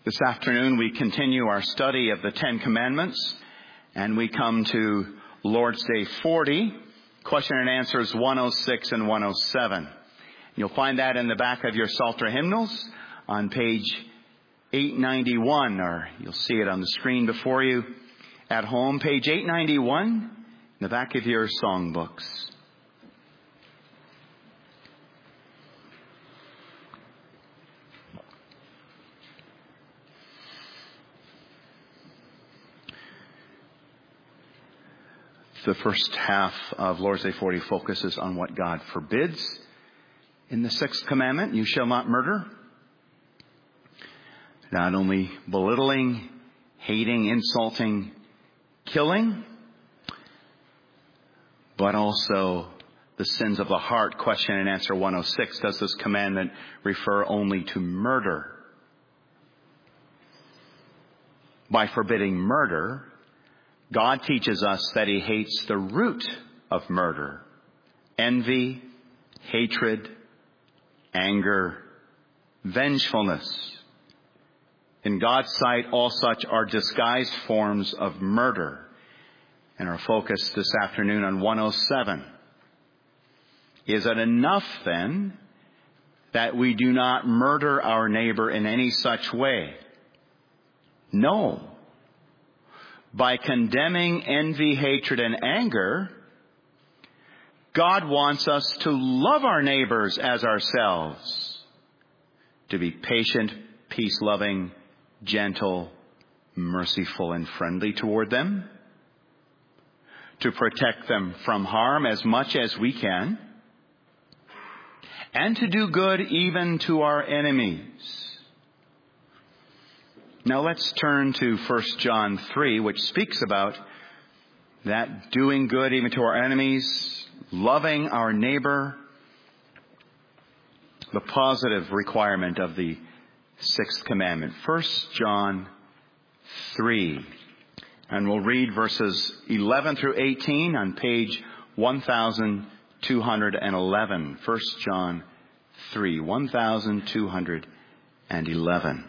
This afternoon we continue our study of the Ten Commandments, and we come to Lord's Day 40, question and answers 106 and 107. You'll find that in the back of your Psalter hymnals on page 891, or you'll see it on the screen before you at home, page 891, in the back of your songbooks. The first half of Lord's Day 40 focuses on what God forbids. In the sixth commandment, you shall not murder. Not only belittling, hating, insulting, killing, but also the sins of the heart. Question and answer 106. Does this commandment refer only to murder? By forbidding murder, God teaches us that He hates the root of murder: envy, hatred, anger, vengefulness. In God's sight, all such are disguised forms of murder. And our focus this afternoon on 107. Is it enough then that we do not murder our neighbor in any such way? No. By condemning envy, hatred, and anger, God wants us to love our neighbors as ourselves, to be patient, peace-loving, gentle, merciful, and friendly toward them, to protect them from harm as much as we can, and to do good even to our enemies. Now let's turn to 1 John 3, which speaks about that doing good even to our enemies, loving our neighbor, the positive requirement of the sixth commandment. 1 John 3. And we'll read verses 11 through 18 on page 1211. 1 John 3, 1211.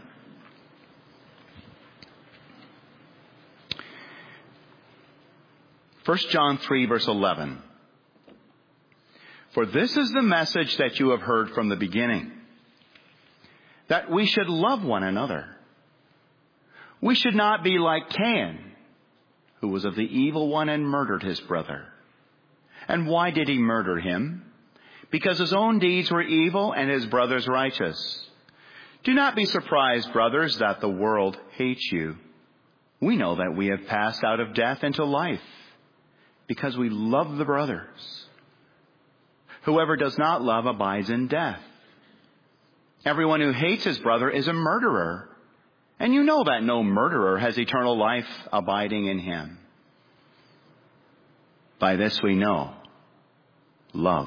1 John 3, verse 11. For this is the message that you have heard from the beginning, that we should love one another. We should not be like Cain, who was of the evil one and murdered his brother. And why did he murder him? Because his own deeds were evil and his brother's righteous. Do not be surprised, brothers, that the world hates you. We know that we have passed out of death into life, because we love the brothers. Whoever does not love abides in death. Everyone who hates his brother is a murderer, and you know that no murderer has eternal life abiding in him. By this we know love,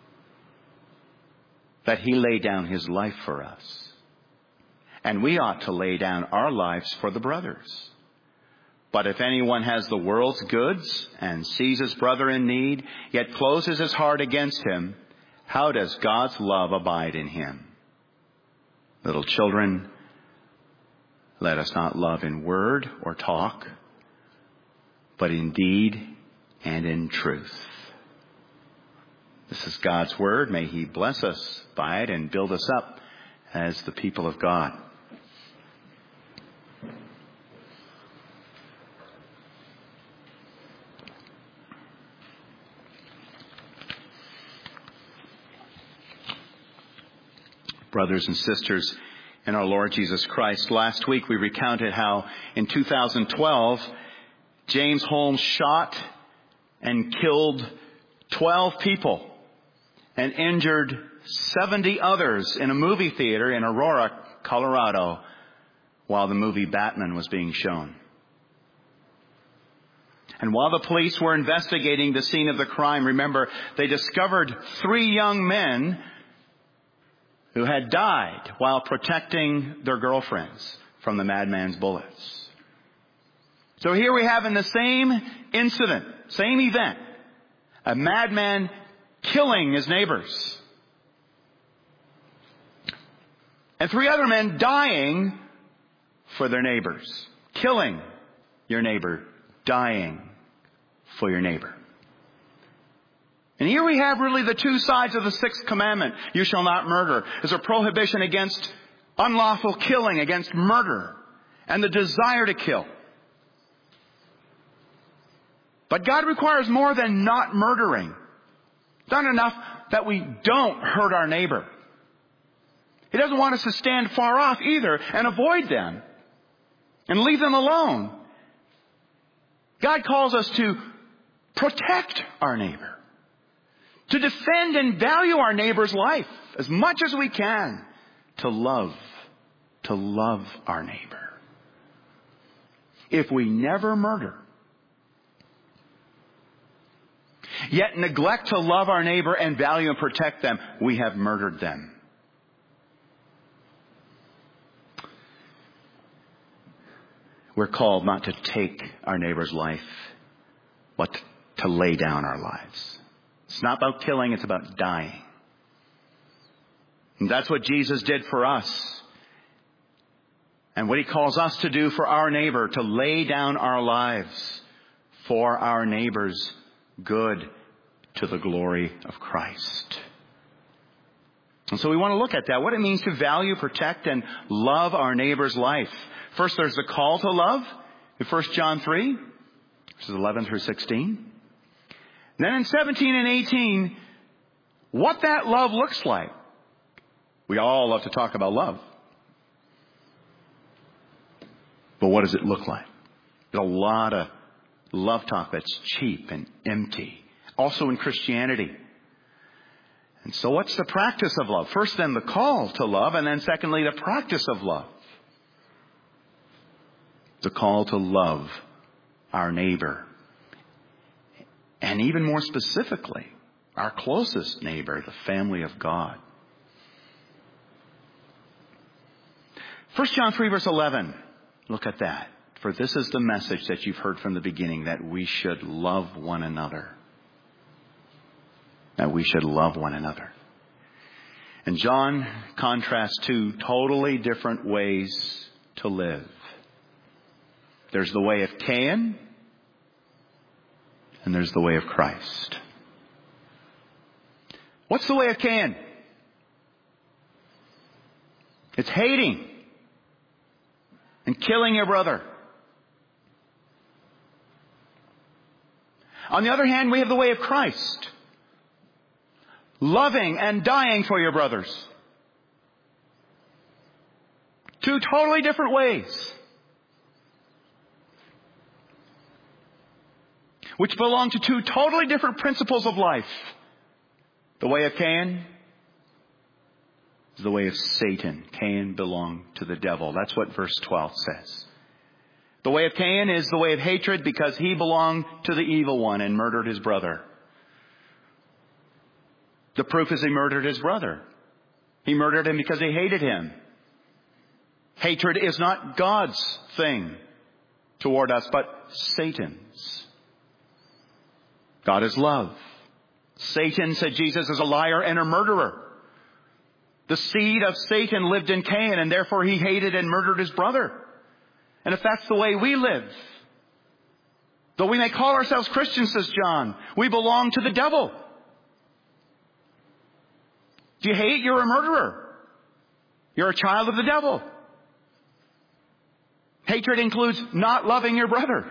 that He laid down His life for us, and we ought to lay down our lives for the brothers. But if anyone has the world's goods and sees his brother in need, yet closes his heart against him, how does God's love abide in him? Little children, let us not love in word or talk, but in deed and in truth. This is God's word. May He bless us by it and build us up as the people of God. Brothers and sisters in our Lord Jesus Christ, last week we recounted how in 2012, James Holmes shot and killed 12 people and injured 70 others in a movie theater in Aurora, Colorado, while the movie Batman was being shown. And while the police were investigating the scene of the crime, remember, they discovered 3 young men who had died while protecting their girlfriends from the madman's bullets. So here we have in the same incident, same event, a madman killing his neighbors. And 3 other men dying for their neighbors. Killing your neighbor. Dying for your neighbor. And here we have really the two sides of the sixth commandment. You shall not murder. There's a prohibition against unlawful killing, against murder, and the desire to kill. But God requires more than not murdering. It's not enough that we don't hurt our neighbor. He doesn't want us to stand far off either and avoid them and leave them alone. God calls us to protect our neighbor, to defend and value our neighbor's life as much as we can, to love our neighbor. If we never murder, yet neglect to love our neighbor and value and protect them, we have murdered them. We're called not to take our neighbor's life, but to lay down our lives. It's not about killing, it's about dying. And that's what Jesus did for us. And what He calls us to do for our neighbor, to lay down our lives for our neighbor's good, to the glory of Christ. And so we want to look at that, what it means to value, protect, and love our neighbor's life. First, there's the call to love in 1 John 3, verses 11 through 16. Then in 17 and 18, what that love looks like. We all love to talk about love. But what does it look like? There's a lot of love talk that's cheap and empty. Also in Christianity. And so what's the practice of love? First then the call to love, and then secondly the practice of love. The call to love our neighbor. And even more specifically, our closest neighbor, the family of God. 1 John 3 verse 11. Look at that. For this is the message that you've heard from the beginning, that we should love one another. That we should love one another. And John contrasts two totally different ways to live. There's the way of Cain, and there's the way of Christ. What's the way of Cain? It's hating and killing your brother. On the other hand, we have the way of Christ. Loving and dying for your brothers. Two totally different ways. Which belong to two totally different principles of life. The way of Cain is the way of Satan. Cain belonged to the devil. That's what verse 12 says. The way of Cain is the way of hatred because he belonged to the evil one and murdered his brother. The proof is he murdered his brother. He murdered him because he hated him. Hatred is not God's thing toward us, but Satan's. God is love. Satan, said Jesus, is a liar and a murderer. The seed of Satan lived in Cain, and therefore he hated and murdered his brother. And if that's the way we live, though we may call ourselves Christians, says John, we belong to the devil. If you hate, you're a murderer. You're a child of the devil. Hatred includes not loving your brother.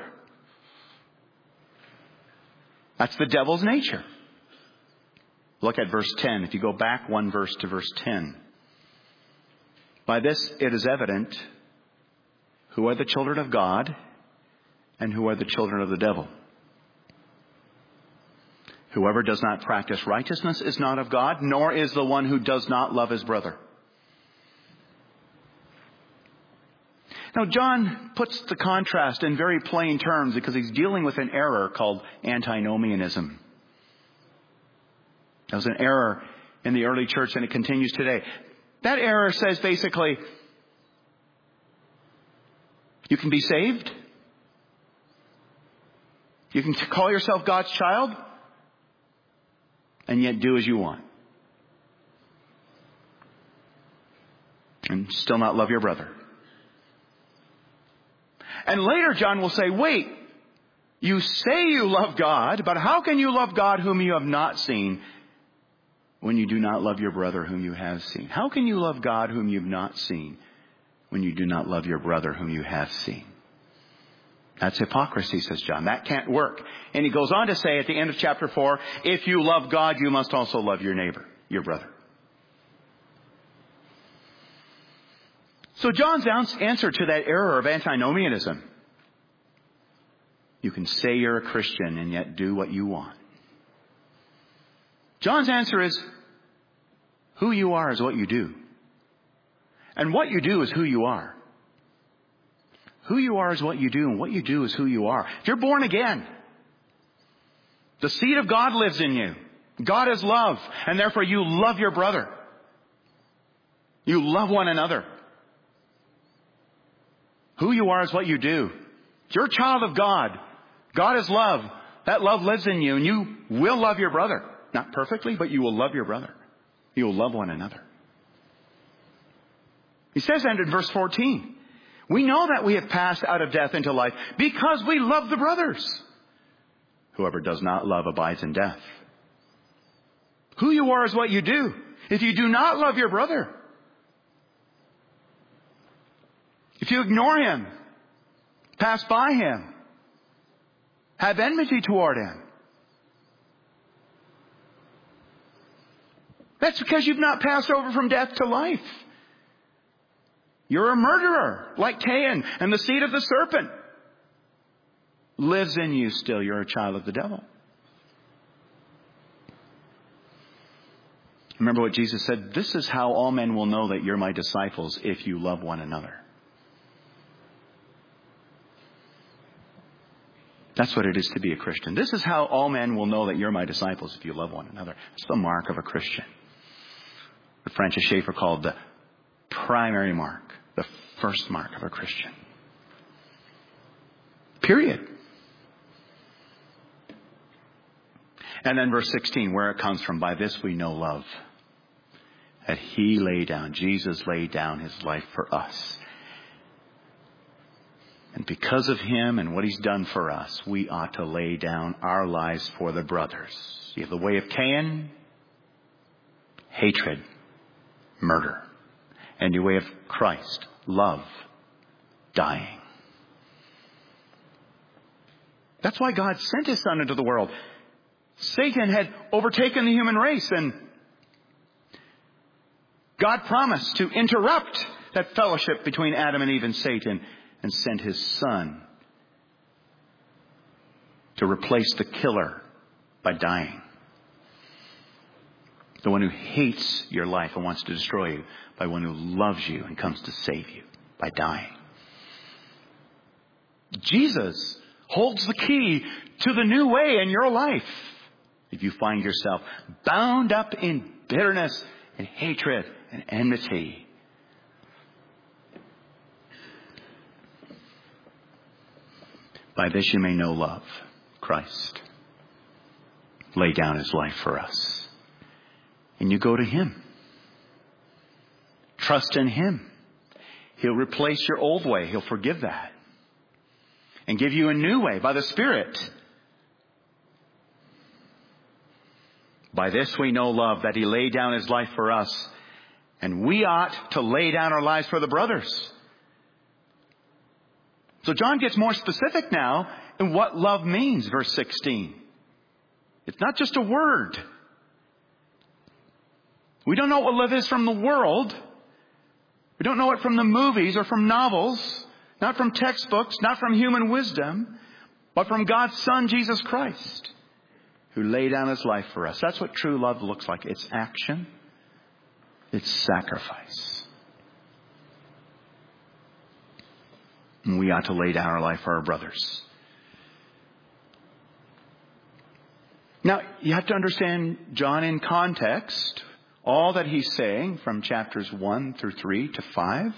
That's the devil's nature. Look at verse 10. If you go back one verse to verse 10. By this it is evident who are the children of God and who are the children of the devil. Whoever does not practice righteousness is not of God, nor is the one who does not love his brother. Now, John puts the contrast in very plain terms because he's dealing with an error called antinomianism. That was an error in the early church, and it continues today. That error says basically, you can be saved. You can call yourself God's child and yet do as you want. And still not love your brother. And later John will say, wait, you say you love God, but how can you love God whom you have not seen when you do not love your brother whom you have seen? How can you love God whom you have not seen when you do not love your brother whom you have seen? That's hypocrisy, says John. That can't work. And he goes on to say at the end of chapter 4, if you love God, you must also love your neighbor, your brother. So John's answer to that error of antinomianism: you can say you're a Christian and yet do what you want. John's answer is, who you are is what you do. And what you do is who you are. Who you are is what you do, and what you do is who you are. If you're born again, the seed of God lives in you. God is love, and therefore you love your brother. You love one another. Who you are is what you do. If you're a child of God, God is love. That love lives in you, and you will love your brother. Not perfectly, but you will love your brother. You will love one another. He says that in verse 14. We know that we have passed out of death into life because we love the brothers. Whoever does not love abides in death. Who you are is what you do. If you do not love your brother, if you ignore him, pass by him, have enmity toward him, that's because you've not passed over from death to life. You're a murderer, like Cain, and the seed of the serpent lives in you still. You're a child of the devil. Remember what Jesus said? This is how all men will know that you're my disciples, if you love one another. That's what it is to be a Christian. This is how all men will know that you're my disciples, if you love one another. It's the mark of a Christian. What Francis Schaeffer called the primary mark, the first mark of a Christian. Period. And then verse 16, where it comes from: by this we know love, that he laid down, Jesus laid down his life for us. And because of him and what he's done for us, we ought to lay down our lives for the brothers. You have the way of Cain, hatred, murder. And the way of Christ, love, dying. That's why God sent his Son into the world. Satan had overtaken the human race, and God promised to interrupt that fellowship between Adam and Eve and Satan, and sent his Son to replace the killer by dying. The one who hates your life and wants to destroy you, by one who loves you and comes to save you by dying. Jesus holds the key to the new way in your life. If you find yourself bound up in bitterness and hatred and enmity, by this you may know love. Christ laid down his life for us. And you go to him. Trust in him. He'll replace your old way. He'll forgive that. And give you a new way by the Spirit. By this we know love, that he laid down his life for us. And we ought to lay down our lives for the brothers. So John gets more specific now in what love means, verse 16. It's not just a word. We don't know what love is from the world. We don't know it from the movies or from novels, not from textbooks, not from human wisdom, but from God's Son, Jesus Christ, who laid down his life for us. That's what true love looks like. It's action. It's sacrifice. And we ought to lay down our life for our brothers. Now, you have to understand John in context. All that he's saying from chapters 1 through 3 to 5.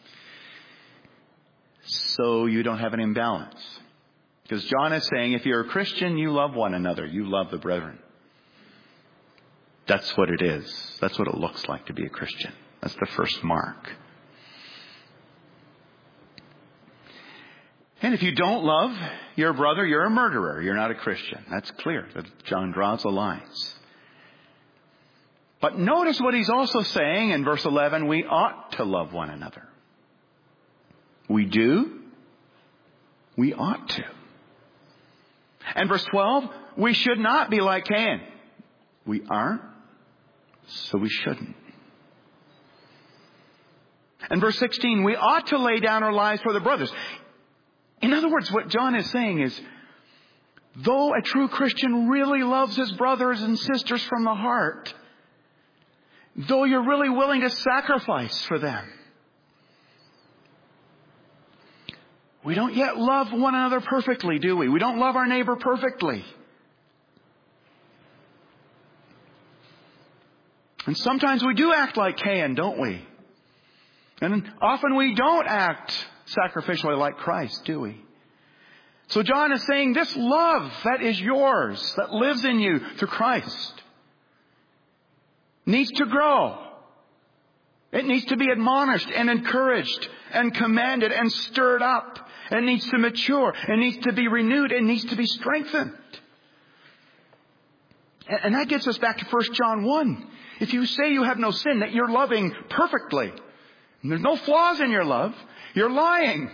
So you don't have an imbalance. Because John is saying, if you're a Christian, you love one another. You love the brethren. That's what it is. That's what it looks like to be a Christian. That's the first mark. And if you don't love your brother, you're a murderer. You're not a Christian. That's clear. John draws the lines. But notice what he's also saying in verse 11. We ought to love one another. We do. We ought to. And verse 12, we should not be like Cain. We aren't, so we shouldn't. And verse 16, we ought to lay down our lives for the brothers. In other words, what John is saying is, though a true Christian really loves his brothers and sisters from the heart, though you're really willing to sacrifice for them, we don't yet love one another perfectly, do we? We don't love our neighbor perfectly. And sometimes we do act like Cain, don't we? And often we don't act sacrificially like Christ, do we? So John is saying this love that is yours, that lives in you through Christ, needs to grow. It needs to be admonished and encouraged and commanded and stirred up. It needs to mature. It needs to be renewed. It needs to be strengthened. And that gets us back to 1 John 1. If you say you have no sin, that you're loving perfectly, and there's no flaws in your love, you're lying.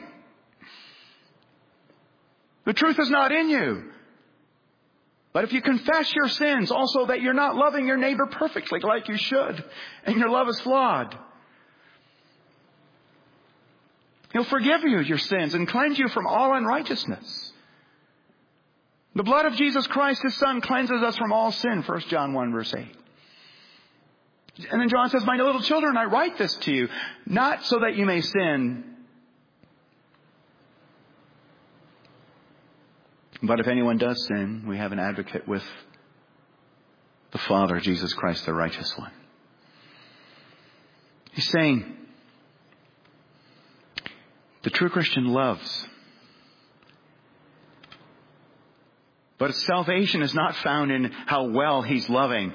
The truth is not in you. But if you confess your sins, also that you're not loving your neighbor perfectly like you should, and your love is flawed, He'll forgive you your sins and cleanse you from all unrighteousness. The blood of Jesus Christ, His Son, cleanses us from all sin, 1 John 1 verse 8. And then John says, my little children, I write this to you, not so that you may sin, but if anyone does sin, we have an advocate with the Father, Jesus Christ, the righteous one. He's saying, the true Christian loves. But salvation is not found in how well he's loving.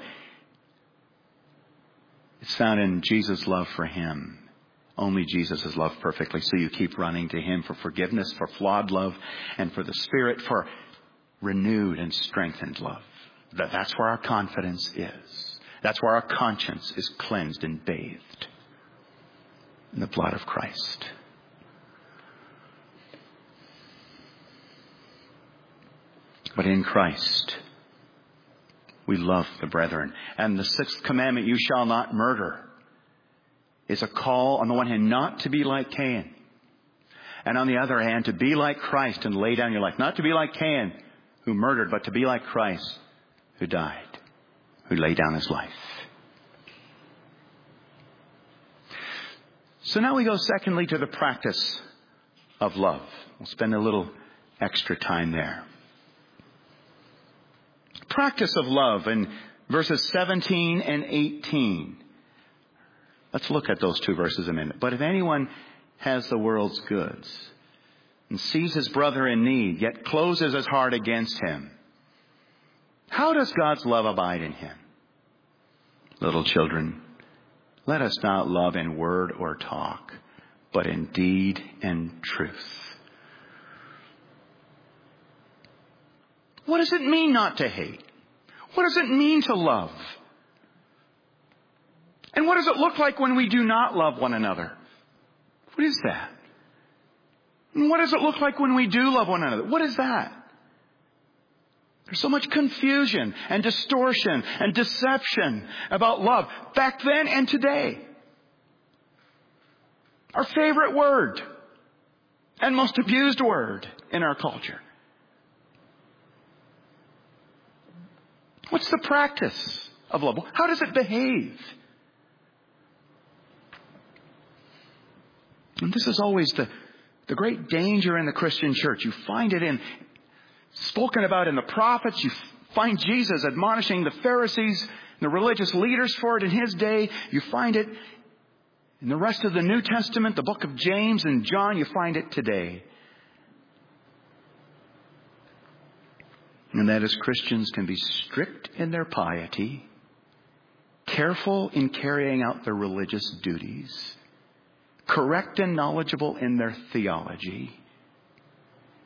It's found in Jesus' love for him. Only Jesus is loved perfectly. So you keep running to Him for forgiveness, for flawed love, and for the Spirit, for renewed and strengthened love. That's where our confidence is. That's where our conscience is cleansed and bathed in the blood of Christ. But in Christ, we love the brethren. And the sixth commandment, you shall not murder, is a call on the one hand not to be like Cain. And on the other hand, to be like Christ and lay down your life. Not to be like Cain, who murdered, but to be like Christ, who died, who laid down his life. So now we go secondly to the practice of love. We'll spend a little extra time there. Practice of love in verses 17 and 18. Let's look at those two verses a minute. But if anyone has the world's goods and sees his brother in need, yet closes his heart against him, how does God's love abide in him? Little children, let us not love in word or talk, but in deed and truth. What does it mean not to hate? What does it mean to love? And what does it look like when we do not love one another? What is that? And what does it look like when we do love one another? What is that? There's so much confusion and distortion and deception about love back then and today. Our favorite word and most abused word in our culture. What's the practice of love? How does it behave? And this is always the great danger in the Christian church. You find it spoken about in the prophets. You find Jesus admonishing the Pharisees, the religious leaders for it in His day. You find it in the rest of the New Testament, the book of James and John. You find it today. And that is, Christians can be strict in their piety, careful in carrying out their religious duties, correct and knowledgeable in their theology,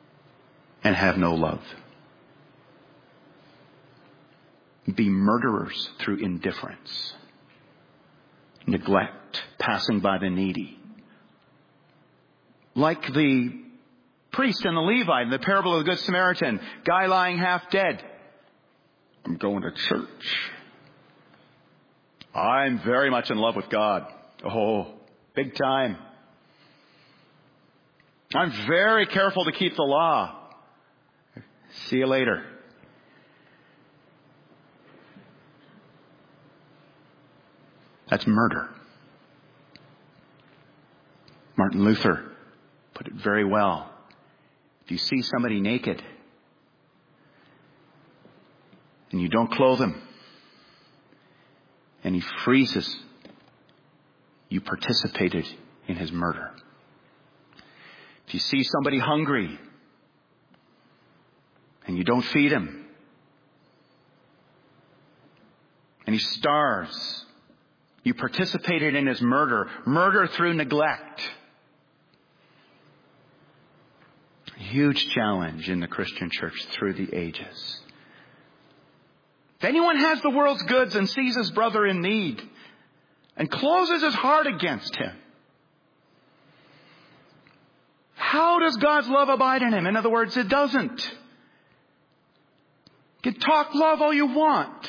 and have no love. Be murderers through indifference, neglect, passing by the needy. Like the priest and the Levite in the parable of the Good Samaritan, guy lying half dead. I'm going to church. I'm very much in love with God. Oh, big time. I'm very careful to keep the law. See you later. That's murder. Martin Luther put it very well. If you see somebody naked and you don't clothe him and he freezes, you participated in his murder. If you see somebody hungry and you don't feed him and he starves, you participated in his murder. Murder through neglect. A huge challenge in the Christian church through the ages. If anyone has the world's goods and sees his brother in need and closes his heart against him, how does God's love abide in him? In other words, it doesn't. You can talk love all you want.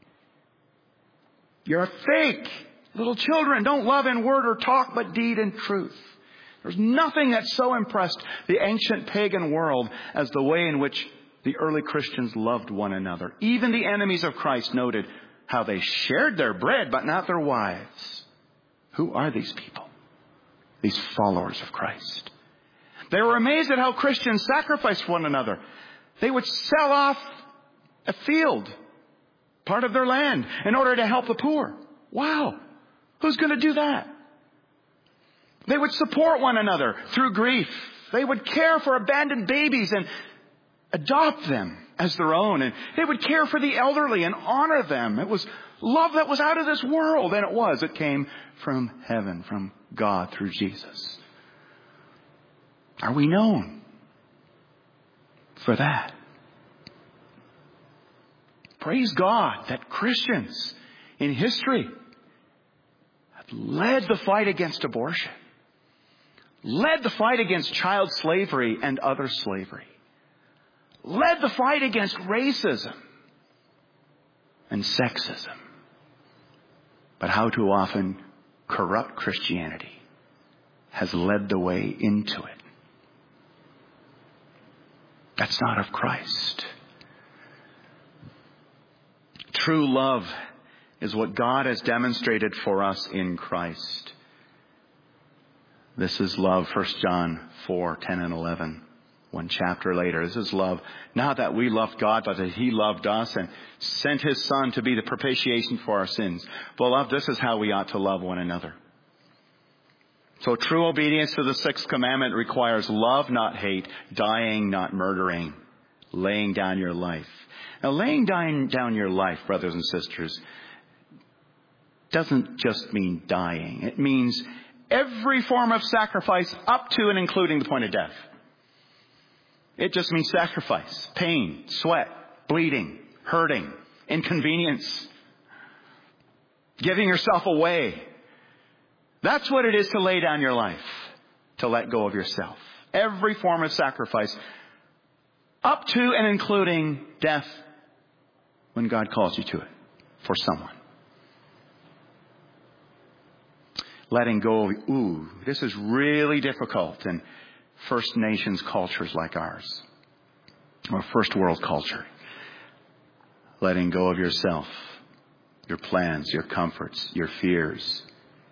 You're a fake. Little children don't love in word or talk, but deed and truth. There's nothing that so impressed the ancient pagan world as the way in which the early Christians loved one another. Even the enemies of Christ noted how they shared their bread, but not their wives. Who are these people? These followers of Christ. They were amazed at how Christians sacrificed one another. They would sell off a field, part of their land, in order to help the poor. Wow. Who's going to do that? They would support one another through grief. They would care for abandoned babies and adopt them as their own. And they would care for the elderly and honor them. It was love that was out of this world. And it was. It came from heaven, from God through Jesus. Are we known for that? Praise God that Christians in history have led the fight against abortion, led the fight against child slavery and other slavery, led the fight against racism and sexism. But how too often corrupt Christianity has led the way into it. That's not of Christ. True love is what God has demonstrated for us in Christ. This is love, 1 John 4:10 and 11. One chapter later. This is love. Not that we loved God, but that He loved us and sent His Son to be the propitiation for our sins. Beloved, this is how we ought to love one another. So true obedience to the sixth commandment requires love, not hate, dying, not murdering, laying down your life. Now, laying down your life, brothers and sisters, doesn't just mean dying. It means every form of sacrifice up to and including the point of death. It just means sacrifice, pain, sweat, bleeding, hurting, inconvenience, giving yourself away. That's what it is to lay down your life, to let go of yourself. Every form of sacrifice up to and including death when God calls you to it for someone. Letting go of, this is really difficult in First Nations cultures like ours, or first world culture. Letting go of yourself, your plans, your comforts, your fears.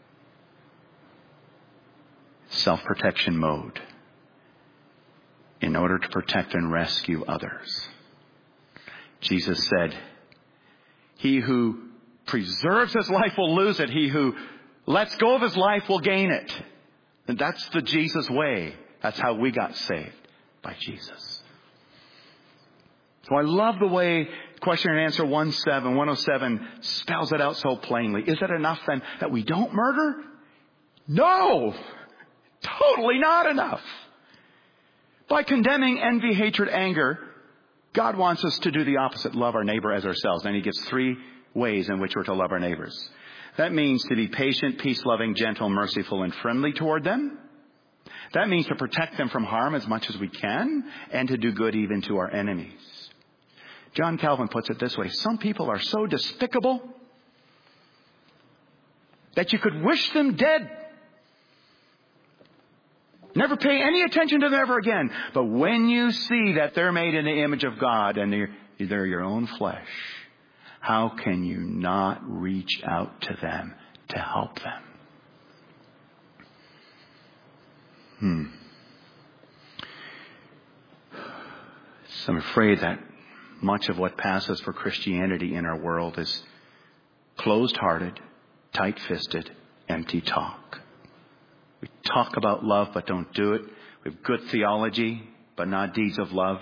Self-protection mode in order to protect and rescue others. Jesus said, he who preserves his life will lose it. He who lets go of his life will gain it. And that's the Jesus way. That's how we got saved, by Jesus. So I love the way question and answer 107 spells it out so plainly. Is it enough then that we don't murder? No! Totally not enough. By condemning envy, hatred, anger, God wants us to do the opposite, love our neighbor as ourselves. And he gives 3 ways in which we're to love our neighbors. That means to be patient, peace-loving, gentle, merciful, and friendly toward them. That means to protect them from harm as much as we can, and to do good even to our enemies. John Calvin puts it this way: some people are so despicable that you could wish them dead. Never pay any attention to them ever again. But when you see that they're made in the image of God and they're your own flesh, how can you not reach out to them to help them? So I'm afraid that much of what passes for Christianity in our world is closed-hearted, tight-fisted, empty talk. We talk about love but don't do it. We have good theology but not deeds of love.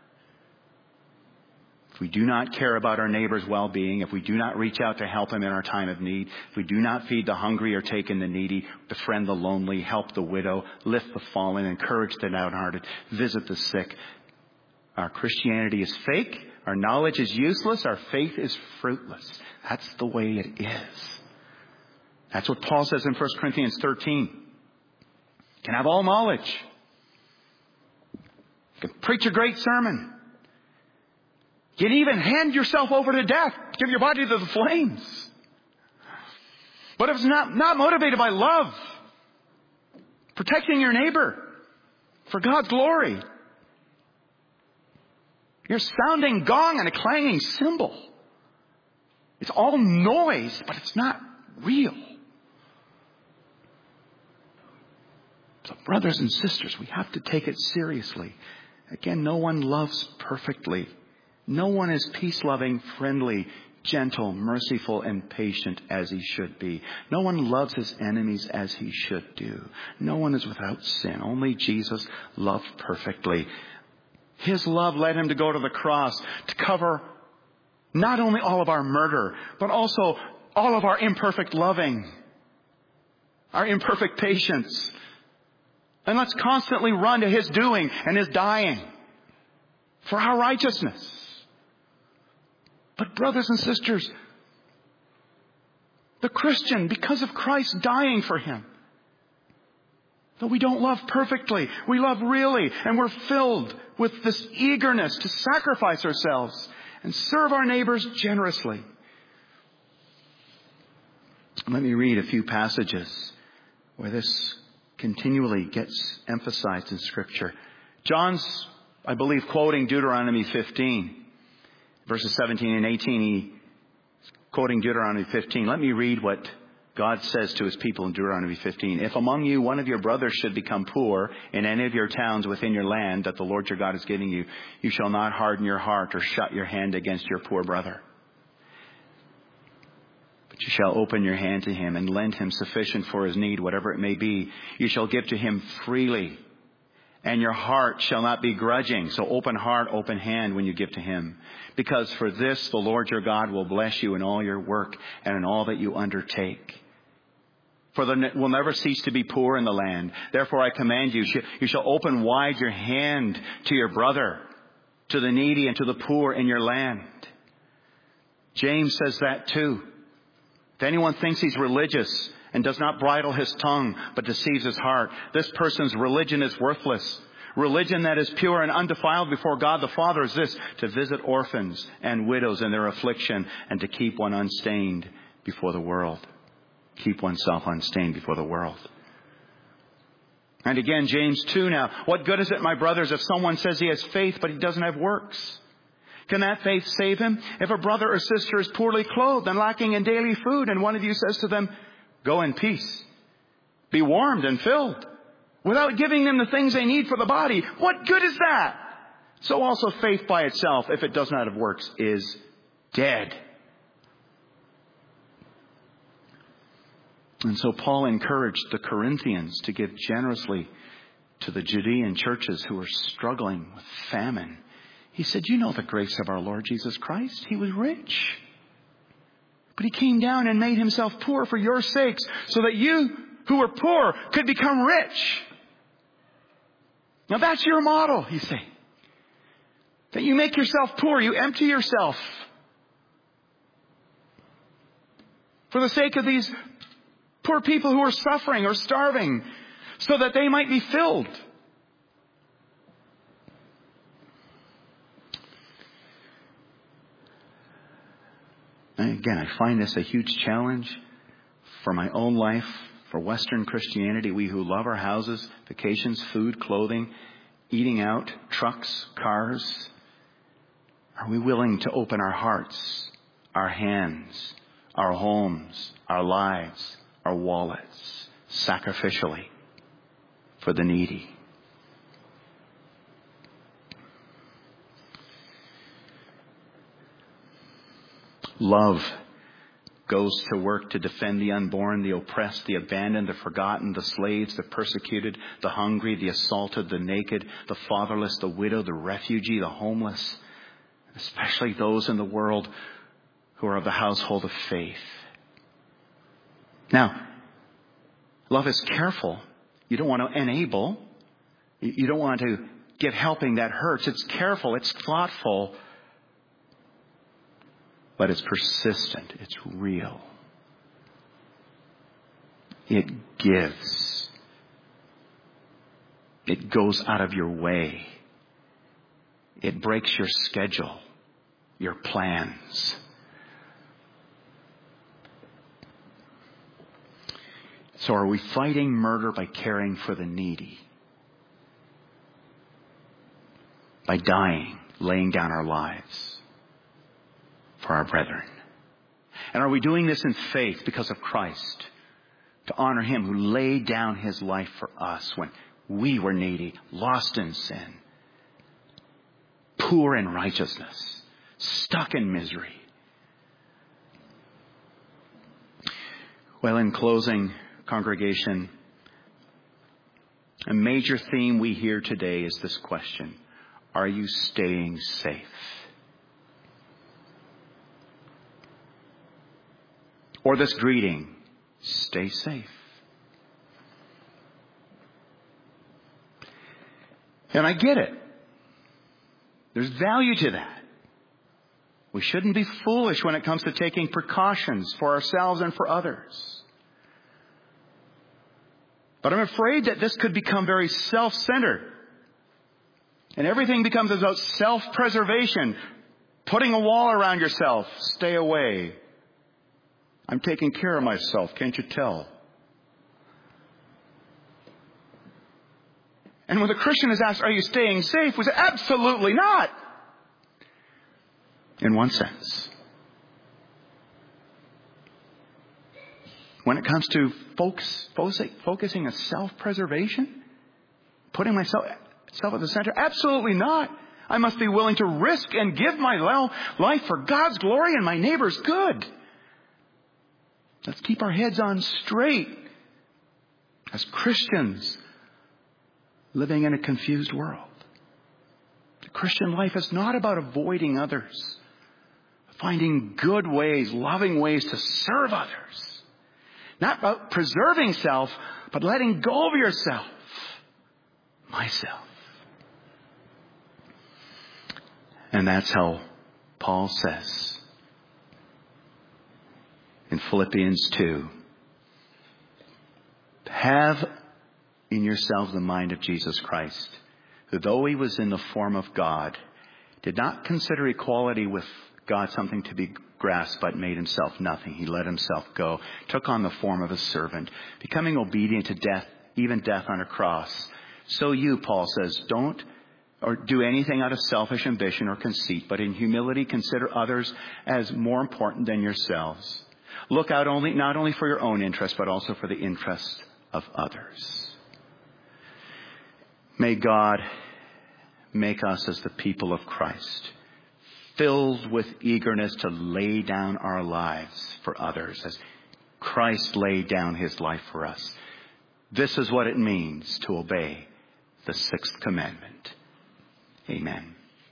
If we do not care about our neighbor's well-being, if we do not reach out to help him in our time of need, if we do not feed the hungry or take in the needy, befriend the lonely, help the widow, lift the fallen, encourage the downhearted, visit the sick, our Christianity is fake, our knowledge is useless, our faith is fruitless. That's the way it is. That's what Paul says in 1 Corinthians 13. You can have all knowledge. You can preach a great sermon. You can even hand yourself over to death. Give your body to the flames. But if it's not motivated by love, protecting your neighbor for God's glory, you're a sounding gong and a clanging cymbal. It's all noise, but it's not real. So brothers and sisters, we have to take it seriously. Again, no one loves perfectly. No one is peace-loving, friendly, gentle, merciful, and patient as he should be. No one loves his enemies as he should do. No one is without sin. Only Jesus loved perfectly. His love led him to go to the cross to cover not only all of our murder, but also all of our imperfect loving, our imperfect patience. And let's constantly run to his doing and his dying for our righteousness. But brothers and sisters, the Christian, because of Christ dying for him, though we don't love perfectly, we love really, and we're filled with this eagerness to sacrifice ourselves and serve our neighbors generously. Let me read a few passages where this continually gets emphasized in Scripture. John's, I believe, quoting Deuteronomy 15. Verses 17 and 18, he's quoting Deuteronomy 15. Let me read what God says to his people in Deuteronomy 15. If among you one of your brothers should become poor in any of your towns within your land that the Lord your God is giving you, you shall not harden your heart or shut your hand against your poor brother. But you shall open your hand to him and lend him sufficient for his need, whatever it may be. You shall give to him freely. And your heart shall not be grudging. So open heart, open hand when you give to him. Because for this the Lord your God will bless you in all your work and in all that you undertake. For there will never cease to be poor in the land. Therefore I command you, you shall open wide your hand to your brother, to the needy and to the poor in your land. James says that too. If anyone thinks he's religious and does not bridle his tongue, but deceives his heart, this person's religion is worthless. Religion that is pure and undefiled before God the Father is this: to visit orphans and widows in their affliction and to keep one unstained before the world. Keep oneself unstained before the world. And again, James 2 now. What good is it, my brothers, if someone says he has faith but he doesn't have works? Can that faith save him? If a brother or sister is poorly clothed and lacking in daily food, and one of you says to them, go in peace, be warmed and filled, without giving them the things they need for the body, what good is that? So also faith by itself, if it does not have works, is dead. And so Paul encouraged the Corinthians to give generously to the Judean churches who were struggling with famine. He said, you know the grace of our Lord Jesus Christ. He was rich, but he came down and made himself poor for your sakes, so that you who were poor could become rich. Now that's your model, he's saying. That you make yourself poor, you empty yourself. For the sake of these poor people who are suffering or starving, so that they might be filled. And again, I find this a huge challenge for my own life, for Western Christianity. We who love our houses, vacations, food, clothing, eating out, trucks, cars. Are we willing to open our hearts, our hands, our homes, our lives, our wallets, sacrificially for the needy? Love goes to work to defend the unborn, the oppressed, the abandoned, the forgotten, the slaves, the persecuted, the hungry, the assaulted, the naked, the fatherless, the widow, the refugee, the homeless, especially those in the world who are of the household of faith. Now, love is careful. You don't want to enable. You don't want to give helping that hurts. It's careful. It's thoughtful. But it's persistent. It's real. It gives. It goes out of your way. It breaks your schedule, your plans. So are we fighting murder by caring for the needy? By dying, laying down our lives for our brethren? And are we doing this in faith because of Christ, to honor Him who laid down His life for us when we were needy, lost in sin, poor in righteousness, stuck in misery? Well, in closing, congregation, a major theme we hear today is this question: are you staying safe? Or this greeting, stay safe. And I get it. There's value to that. We shouldn't be foolish when it comes to taking precautions for ourselves and for others. But I'm afraid that this could become very self-centered. And everything becomes about self-preservation. Putting a wall around yourself. Stay away. I'm taking care of myself, can't you tell? And when the Christian is asked, are you staying safe? We say, absolutely not. In one sense. When it comes to focusing on self-preservation, putting myself at the center, absolutely not. I must be willing to risk and give my life for God's glory and my neighbor's good. Let's keep our heads on straight as Christians living in a confused world. The Christian life is not about avoiding others, finding good ways, loving ways to serve others. Not about preserving self, but letting go of yourself. Myself. And that's how Paul says in Philippians 2, have in yourselves the mind of Jesus Christ, who though He was in the form of God, did not consider equality with God something to be grasped, but made Himself nothing. He let Himself go, took on the form of a servant, becoming obedient to death, even death on a cross. So you, Paul says, don't or do anything out of selfish ambition or conceit, but in humility consider others as more important than yourselves. Look out not only for your own interest, but also for the interest of others. May God make us as the people of Christ, filled with eagerness to lay down our lives for others as Christ laid down His life for us. This is what it means to obey the sixth commandment. Amen.